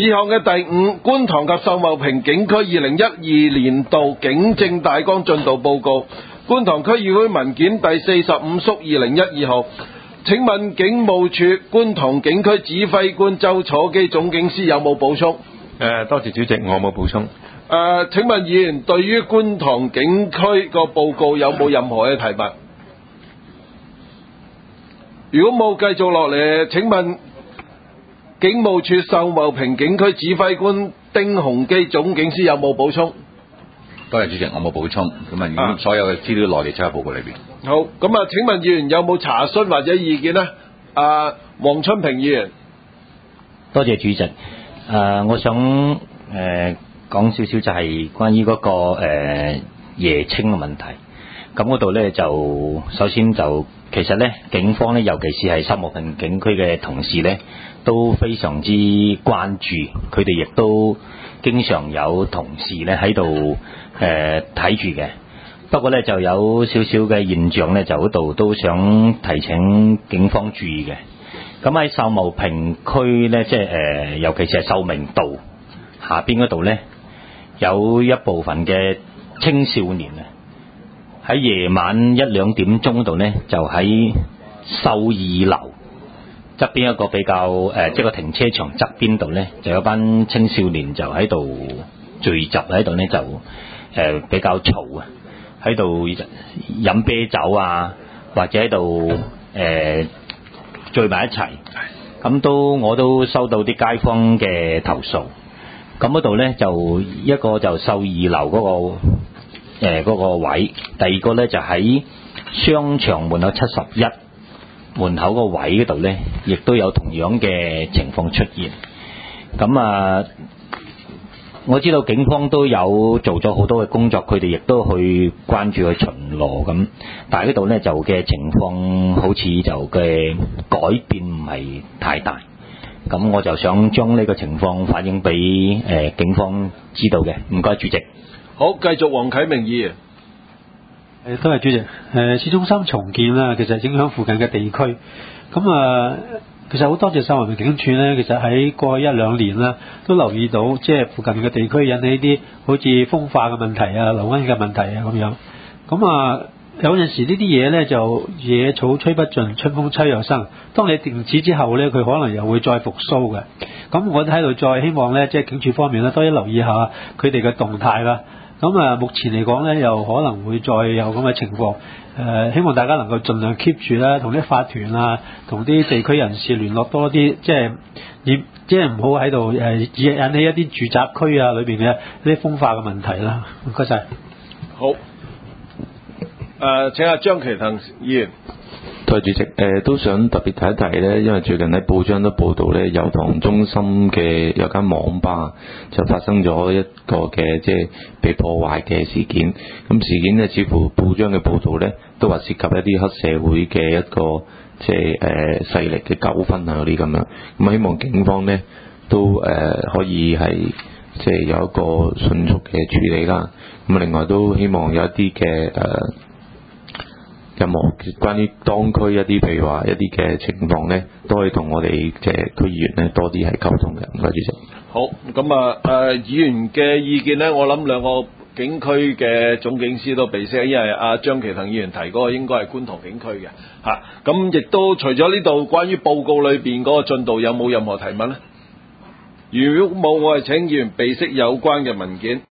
以項嘅第5觀塘及秀茂坪警區2012年度警政大綱進度報告，觀塘區議會文件第45/2012號。請問警務處觀塘警區指揮官周楚基總警司有冇補充？ 多謝主席，我冇補充。 請問議員對於觀塘警區個報告有冇任何嘅提問？如果冇，繼續落嚟，請問警務處秀茂坪警區指揮官丁鴻基總警司有冇補充？ 多謝主席，我冇補充。咁啊，所有嘅資料落嚟喺報告裏邊。 好，咁啊，請問議員有冇查詢或者意見呢？黃春平議員。 多謝主席。我想講少少就係關於嗰個夜清嘅問題。咁嗰度呢，就首先就其實呢，警方呢，尤其是係秀茂坪警區嘅同事呢，都非常之關注，佢哋亦都經常有同事呢喺度睇住嘅。不過呢，就有少少嘅現象呢，就嗰度都想提醒警方注意嘅。咁喺秀茂坪區呢，即係尤其是係秀明道下邊嗰度呢，有一部分嘅青少年啊，喺夜晚1、2點鐘嗰度呢，就喺秀二樓側邊一個比較即係個停車場側邊度呢，就有班青少年就喺度聚集喺度呢，就比較嘈啊，喺度飲啤酒啊，或者喺度聚埋一齊。咁我都收到啲街坊嘅投訴。咁嗰度呢，就一個就秀二樓嗰個位，第二個呢，就喺商場門口71門口個位嗰度呢，亦都有同樣嘅情況出現。咁我知道警方都有做咗好多嘅工作，佢哋亦都去關注去巡邏咁，但係呢度呢，就嘅情況好似就嘅改變唔係太大。咁我就想將呢個情況反映俾警方知道嘅。唔該主席。 好，繼續黃啟明議員。 多謝主席。市中心重建啦，其實影響附近嘅地區。咁其實好多謝秀茂坪警署呢，其實喺過去1、2年啦，都留意到即係附近嘅地區引起啲好似風化嘅問題啊、流瘟嘅問題啊咁樣。咁有陣時呢啲嘢呢，就野草吹不盡，春風吹又生。當你停止之後呢，佢可能又會再復甦嘅。咁我都喺度再希望呢，即係警署方面呢，多啲留意下佢哋嘅動態啦。咁目前嚟講呢，又可能會再有咁嘅情況。希望大家能夠盡量 keep 住啦，同啲法團啊，同啲地區人士聯絡多啲，即係唔好喺度引起一啲住宅區啊裏邊嘅一啲風化嘅問題啦。唔該晒。 好。請阿張其騰議員。 多謝主席。都想特別提一提呢，因為最近喺報章都報道呢，油塘中心嘅有間網吧就發生咗一個嘅即係被破壞嘅事件。咁事件呢，似乎報章嘅報道呢，都話涉及一啲黑社會嘅一個即係勢力嘅糾紛啊嗰啲咁樣。咁希望警方呢，都可以係即係有一個迅速嘅處理啦。咁另外都希望有一啲嘅任何關於當區一啲譬如話一啲嘅情況呢，都可以同我哋嘅區議員呢多啲係溝通嘅。唔該主席。 好，咁議員嘅意見呢，我諗兩個警區嘅總警司都備聲，因為張其騰議員提嗰個應該係觀塘警區嘅嚇。咁亦都除咗呢度關於報告裏邊嗰個進度，有冇任何提問呢？如果冇，我係請議員備悉有關嘅文件。